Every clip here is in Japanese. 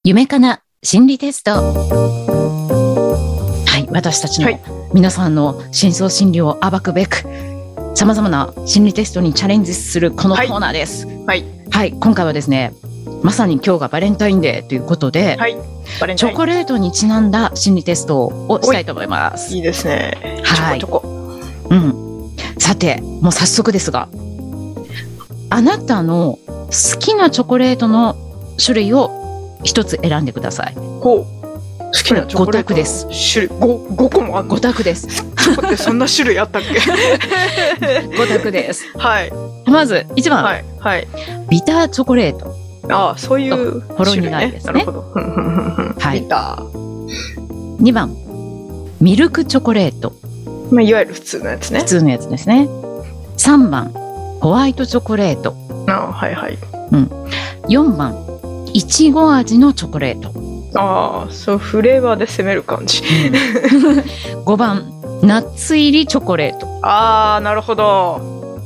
夢かな心理テスト。はい、私たちの皆さんの深層心理を暴くべく、さまざまな心理テストにチャレンジするこのコーナーです。はい、はい、今回はですね、まさに今日がバレンタインデーということで、はい、チョコレートにちなんだ心理テストをしたいと思います。 いいですね。 はい、 チョコ。 うん。さて、もう早速ですが、あなたの好きなチョコレートの種類を一つ選んでください。 ほう。好きなチョコレート 5択です。 種類 5個もあるの？ 5 択です。 チョコってそんな種類あったっけ 5択です。 はい。 まず1番、 はいはい、 ビターチョコレート。 ああ、そういうほろ苦いですね。 なるほど。 はい。 ビター。 2番、ミルクチョコレート。 まあ、いわゆる普通のやつね。 普通のやつですね。3番、ホワイトチョコレート。 ああ、はいはい。 うん。4番、いちご味のチョコレート。 ああ、そう、フレーバーで攻める感じ。 5番、ナッツ入りチョコレート。 ああ、なるほど。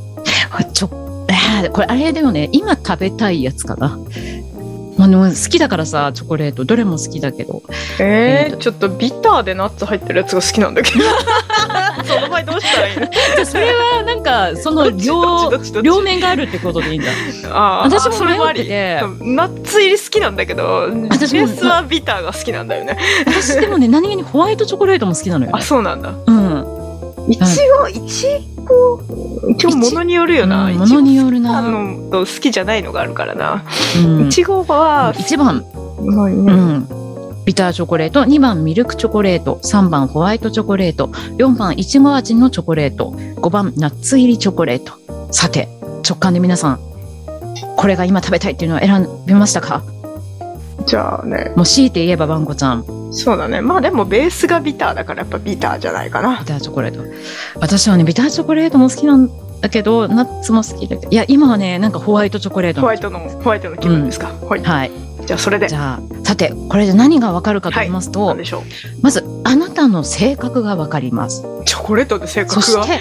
これあれだよね、今食べたいやつかな。でも好きだからさ、チョコレートどれも好きだけど、 ちょっとビターでナッツ入ってるやつが好きなんだけどその場合どうしたらいいの？ それはなんかその両面があるってことでいいんだ。私も迷ってて、 ナッツ入り好きなんだけど、ベースはビターが好きなんだよね。 私でもね、何気にホワイトチョコレートも好きなのよね。 あ、そうなんだ。 うん。 いちごものによるよな。 ものによるな。 好きじゃないのがあるからな。いちごは 1番、ビターチョコレート、2番ミルクチョコレート、3番ホワイトチョコレート、4番いちご味のチョコレート、5番ナッツ入りチョコレート。さて、直感で皆さん、これが今食べたいっていうのを選びましたか？ じゃあね、 もう強いて言えばバンコちゃん。 そうだね。まあでもベースがビターだからやっぱビターじゃないかな。 ビターチョコレート。私はね、ビターチョコレートも好きなんだけど、ナッツも好きだけど、いや今はね、なんかホワイトチョコレート。 ホワイトの気分ですか？はい。 はい。 じゃあそれで。 じゃあさて、これで何がわかるかと言いますと、 何でしょう。 まずあなたの性格がわかります。 チョコレートで性格が。 そして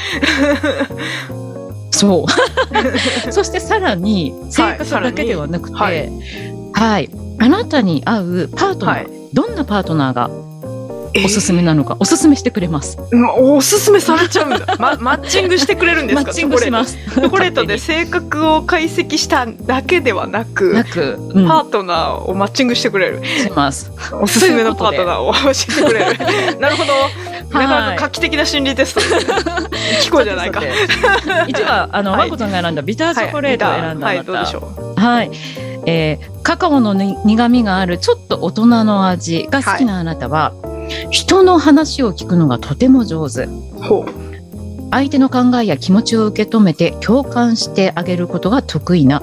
そう。そしてさらに性格だけではなくて、はい。あなたに合うパートナー、どんなパートナーがおすすめなのか、おすすめしてくれます。 おすすめされちゃうんだ。マッチングしてくれるんですか？ マッチングします。 チョコレートで性格を解析しただけではなく、パートナーをマッチングしてくれる。 します。 おすすめのパートナーを教えてくれる。なるほど。なかなか画期的な心理テスト。聞こうじゃないか。 一番マコちゃんが選んだビターチョコレートを選んだあなた。 どうでしょう。 はい。カカオの苦味があるちょっと大人の味が好きなあなたは、人の話を聞くのがとても上手。相手の考えや気持ちを受け止めて共感してあげることが得意な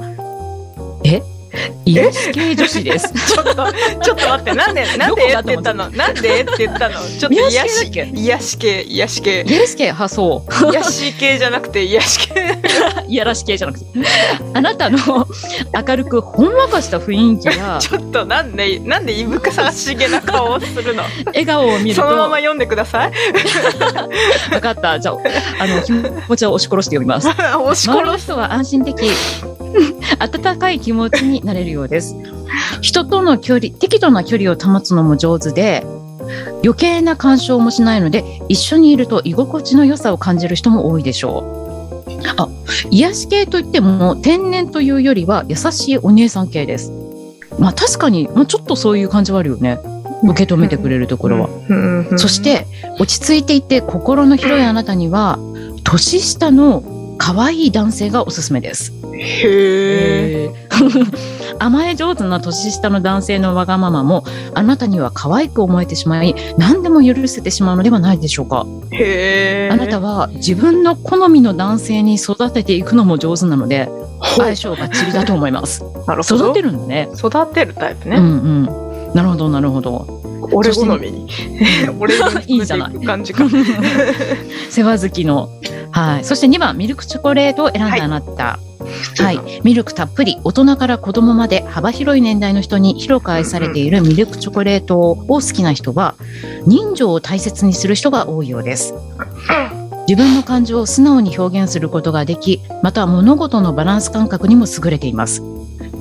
癒し系女子です。 ちょっと待って、なんでって言ったの？なんでって言ったの？ちょっと癒し系。癒し系。癒し系派そう。 癒し系じゃなくて癒し系。 いやらし系じゃなくて、あなたの明るくほんわかした雰囲気がちょっとなんでいぶかさしげな顔をするの？ 笑顔を見るとそのまま読んでください。 分かった。じゃあ気持ちを押し殺して読みます。 押し殺す人は安心的温かい気持ちになれるようです。人との適度な距離を保つのも上手で、余計な干渉もしないので、一緒にいると居心地の良さを感じる人も多いでしょう。癒し系といっても天然というよりは優しいお姉さん系です。確かに、ちょっとそういう感じはあるよね。受け止めてくれるところは。そして落ち着いていて心の広いあなたには、年下の可愛い男性がおすすめです。 へー。 甘え上手な年下の男性のわがままもあなたには可愛く思えてしまい、何でも許せてしまうのではないでしょうか。 へー。 あなたは自分の好みの男性に育てていくのも上手なので、相性バッチリだと思います。 なるほど。 育てるんだね。 育てるタイプね。 なるほどなるほど。 俺好みに俺いいじゃない感じか。 世話好きの。そして2番ミルクチョコレートを選んだあなた。ミルクたっぷり、大人から子供まで幅広い年代の人に広く愛されているミルクチョコレートを好きな人は、人情を大切にする人が多いようです。自分の感情を素直に表現することができ、また物事のバランス感覚にも優れています。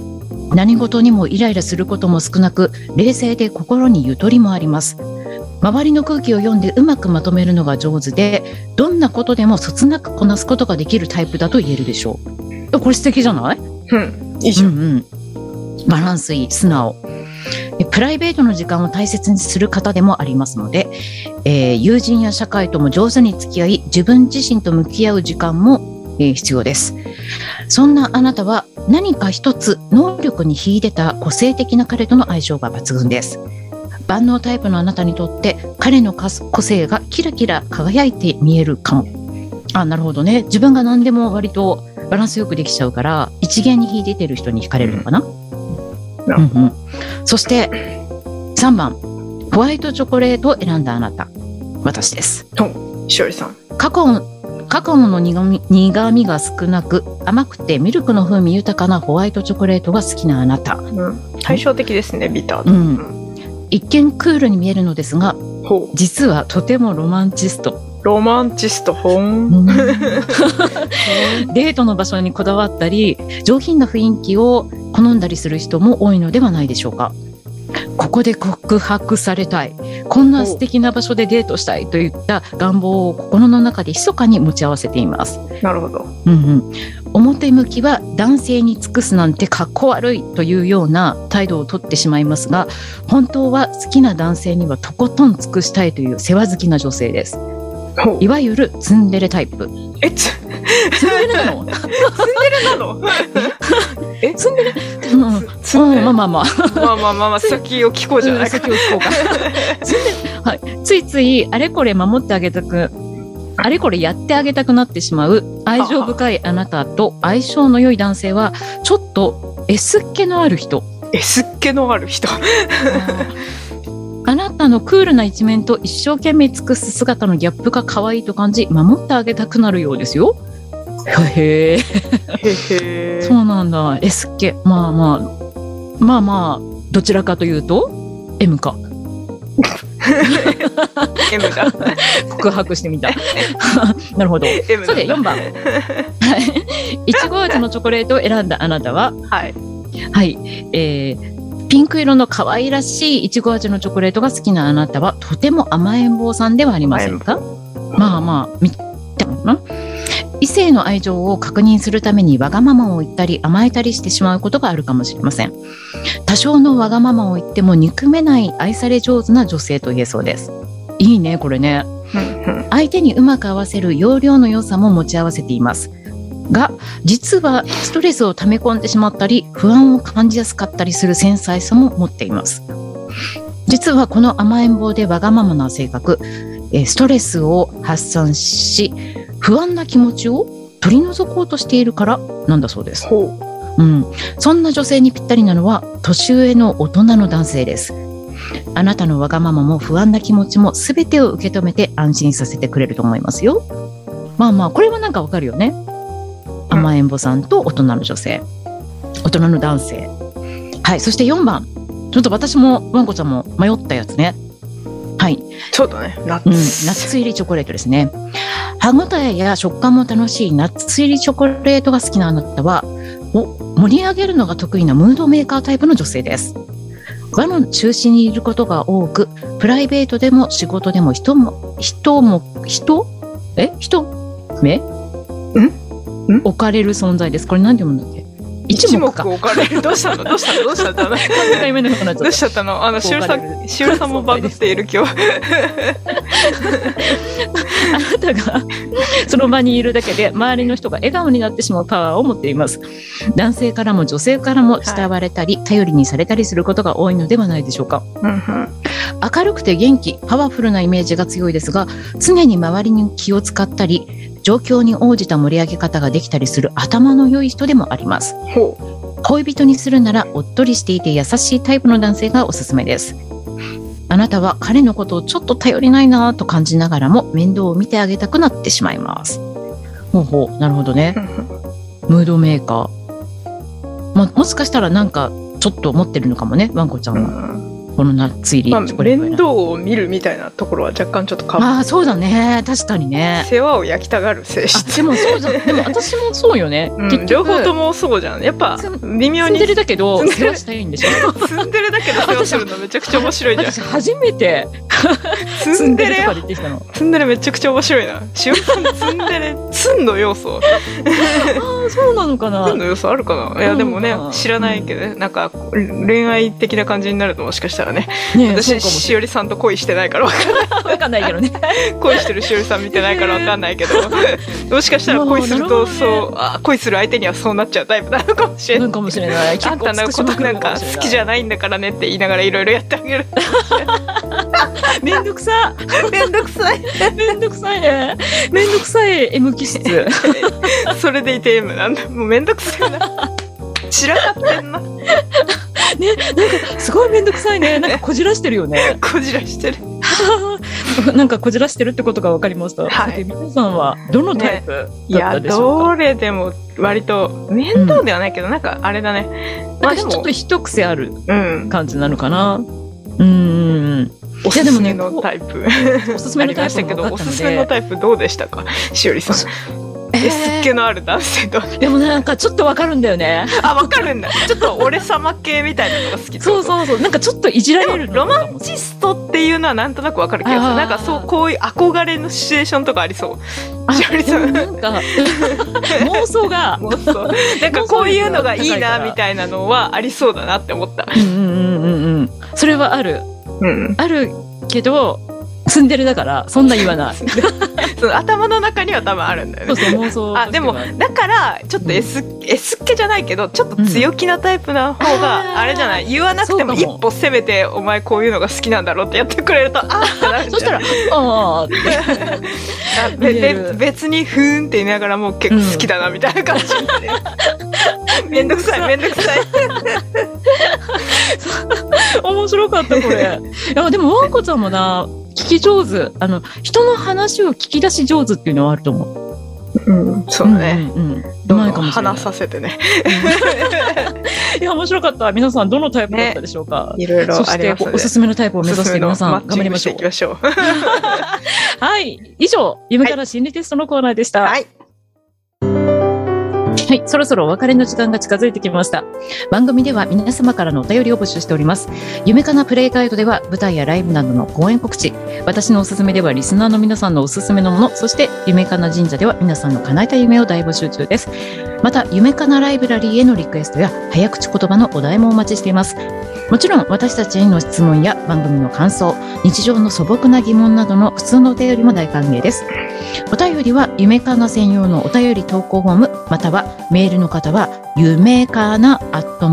何事にもイライラすることも少なく、冷静で心にゆとりもあります。周りの空気を読んでうまくまとめるのが上手で、どんなことでもそつなくこなすことができるタイプだと言えるでしょう。これ素敵じゃない？ いいじゃん。 バランスいい、素直。プライベートの時間を大切にする方でもありますので、友人や社会とも上手に付き合い、自分自身と向き合う時間も、必要です。そんなあなたは何か一つ能力に秀でた個性的な彼との相性が抜群です。万能タイプのあなたにとって彼の個性がキラキラ輝いて見えるかも。なるほどね。自分が何でも割とバランスよくできちゃうから一元に秀でてる人に惹かれるのかな。そして3番、ホワイトチョコレートを選んだあなた、私です。 しおりさん。 カカオの苦味が少なく甘くてミルクの風味豊かなホワイトチョコレートが好きなあなた、 対照的ですね、ビター。 一見クールに見えるのですが、実はとてもロマンチスト。 デートの場所にこだわったり、上品な雰囲気を好んだりする人も多いのではないでしょうか。ここで告白されたい、こんな素敵な場所でデートしたいといった願望を心の中で密かに持ち合わせています。 なるほど。 表向きは男性に尽くすなんてかっこ悪いというような態度をとってしまいますが、本当は好きな男性にはとことん尽くしたいという世話好きな女性です。いわゆるツンデレタイプ。 ツンデレなの？ ツンデレ？まあ先を聞こうじゃないか。 ついついあれこれ守ってあげたく、あれこれやってあげたくなってしまう愛情深いあなたと相性の良い男性はちょっと S っ気のある人。あなたのクールな一面と一生懸命尽くす姿のギャップが可愛いと感じ、守ってあげたくなるようですよ。へへ。そうなんだ。S っ気。まあどちらかというと M か。 M だ。 告白してみた。なるほど。それで4番。いちご味のチョコレートを選んだあなたは、ピンク色の可愛らしいいちご味のチョコレートが好きなあなたはとても甘えん坊さんではありませんか？見たかな。異性の愛情を確認するためにわがままを言ったり甘えたりしてしまうことがあるかもしれません。多少のわがままを言っても憎めない愛され上手な女性と言えそうです。いいね、これね。相手にうまく合わせる要領の良さも持ち合わせていますが、実はストレスを溜め込んでしまったり不安を感じやすかったりする繊細さも持っています。実はこの甘えん坊でわがままな性格、ストレスを発散し不安な気持ちを取り除こうとしているからなんだそうです。そんな女性にぴったりなのは年上の大人の男性です。あなたのわがままも不安な気持ちも全てを受け止めて安心させてくれると思いますよ。これはなんかわかるよね。甘えん坊さんと大人の女性、大人の男性。そして4番、ちょっと私もワンコちゃんも迷ったやつね。 そうだね。ナッツ入りチョコレートですね。歯ごたえや食感も楽しいナッツ入りチョコレートが好きなあなたは盛り上げるのが得意なムードメーカータイプの女性です。輪の中心にいることが多く、プライベートでも仕事でも人目置かれる存在です。これ何て読むんだっけ？ 一目置かれる。どうしたの？どうしちゃったの？どうしちゃったの？しおりさんもバグっている今日。 あなたがその場にいるだけで周りの人が笑顔になってしまうパワーを持っています。男性からも女性からも慕われたり、頼りにされたりすることが多いのではないでしょうか。明るくて元気、パワフルなイメージが強いですが、常に周りに気を使ったり状況に応じた盛り上げ方ができたりする頭の良い人でもあります。恋人にするならおっとりしていて優しいタイプの男性がおすすめです。あなたは彼のことをちょっと頼りないなと感じながらも面倒を見てあげたくなってしまいます。なるほどね。ムードメーカー、もしかしたらなんかちょっと持ってるのかもね、ワンコちゃんは。 この夏入り、 まあ、面倒を見るみたいなところは若干ちょっと変わる。 ああ、そうだね、確かにね。 世話を焼きたがる性質。 でもそうじゃん、でも私もそうよね、 うん、両方ともそうじゃん。やっぱ微妙にツンデレだけど世話したいんでしょ。 ツンデレだけど世話するのめちゃくちゃ面白いじゃん。 私初めてツンデレとかで言ってきたの。 ツンデレめちゃくちゃ面白いな。しおりさんツンデレ、ツンの要素。 ああ、そうなのかな。 ツンの要素あるかな。いやでもね、知らないけどね、なんか恋愛的な感じになるともしかしたらね。私しおりさんと恋してないから分かんないけどね。 恋してるしおりさん見てないから分かんないけど、もしかしたら恋するとそう恋する相手にはそうなっちゃうタイプなのかもしれない。 かもしれない。 あんたのことなんか好きじゃないんだからねって言いながらいろいろやってあげる。 めんどくさ。 めんどくさい。 めんどくさいね。めんどくさい M 気質。 それでいて M なんだ。もうめんどくさいな。散らかってんな。 ね、なんかすごいめんどくさいね。なんかこじらしてるよね。 こじらしてる。 なんかこじらしてるってことが分かりました。 はい。 皆さんはどのタイプだったでしょうか。 いや、どれでも割と面倒ではないけど、なんかあれだね。 まあちょっと一癖ある感じなのかな。 おすすめのタイプ。 おすすめのタイプだけど、おすすめのタイプどうでしたか、しおりさん。S っ気のある男性と。 でもなんかちょっとわかるんだよね。 あ、わかるんだ。ちょっと俺様系みたいなのが好き。 そうそうそう。なんかちょっといじられるの。 ロマンチストっていうのはなんとなくわかる気がする。なんかそう、こういう憧れのシチュエーションとかありそう。しおりさん。 なんか妄想が。 なんかこういうのがいいなみたいなのはありそうだなって思った。 それはある。あるけど。ツンデレだからそんな言わない。 そう頭の中には多分あるんだよね。 そう妄想。 あ、でもだからちょっと S っ気じゃないけどちょっと強気なタイプな方があれじゃない。言わなくても一歩攻めてお前こういうのが好きなんだろうってやってくれるとあってなるんじゃない。 そしたらああ別にふーんって言いながらもう結構好きだなみたいな感じになる。めんどくさいめんどくさい。 面白かったこれ。いやでもわんこちゃんもな。聞き上手、人の話を聞き出し上手っていうのはあると思う。 うん、そうだね。どんどん話させてね。 いや面白かった。皆さんどのタイプだったでしょうか。 いろいろあります。 そしておすすめのタイプを目指して皆さん頑張りましょう。はい、以上夢から心理テストのコーナーでした。はい。はい、そろそろお別れの時間が近づいてきました。番組では皆様からのお便りを募集しております。夢かなプレイガイドでは舞台やライブなどの公演告知、私のおすすめではリスナーの皆さんのおすすめのもの、そして夢かな神社では皆さんの叶えた夢を大募集中です。また夢かなライブラリーへのリクエストや早口言葉のお題もお待ちしています。もちろん私たちへの質問や番組の感想、日常の素朴な疑問などの普通のお便りも大歓迎です。お便りは夢かな専用のお便り投稿フォーム、またはメールの方は夢かな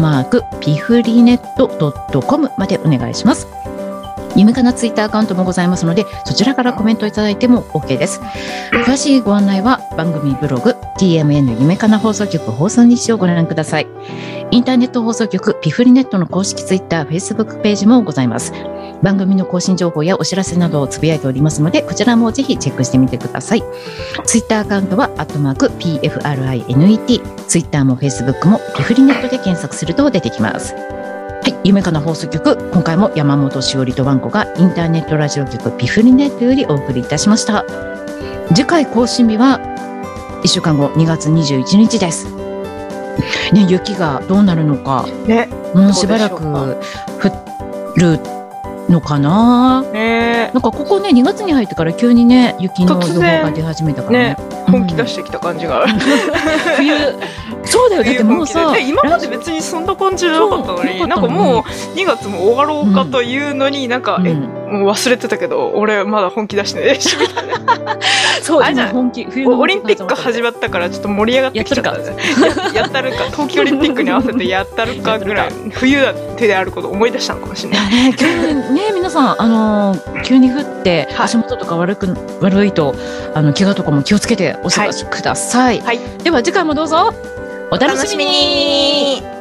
@pifrinet.com までお願いします。夢かなツイッターアカウントもございますので、そちらからコメントいただいても OK です。詳しいご案内は番組ブログ TMN 夢かな放送局放送日誌をご覧ください。インターネット放送局ピフリネットの公式ツイッター、Facebook ページもございます。番組の更新情報やお知らせなどをつぶやいておりますので、こちらもぜひチェックしてみてください。ツイッターアカウントは@PFRINET、ツイッターも Facebook もピフリネットで検索すると出てきます。はい、夢かな放送局、今回も山本しおりとわんこがインターネットラジオ局ピフリネットよりお送りいたしました。次回更新日は1週間後2月21日です。ね、雪がどうなるのか、ね、もうしばらく降るのかな。なんかここね2月に入ってから急にね雪の予報が出始めたからね、 本気出してきた感じがある。 冬そうだよ。だってもうさ、 今まで別にそんな感じじゃなかったのに、なんかもう2月も終わろうかというのになんか、もう忘れてたけど俺まだ本気出してねしみたいな。そうあれじゃん、オリンピック始まったからちょっと盛り上がってきちゃったね。やったるか冬季オリンピックに合わせてやったるかぐらい冬だってであることを思い出したのかもしれない。 ね、皆さん急に降って足元とか悪いと怪我とかも気をつけてお過ごしください。では次回もどうぞお楽しみに。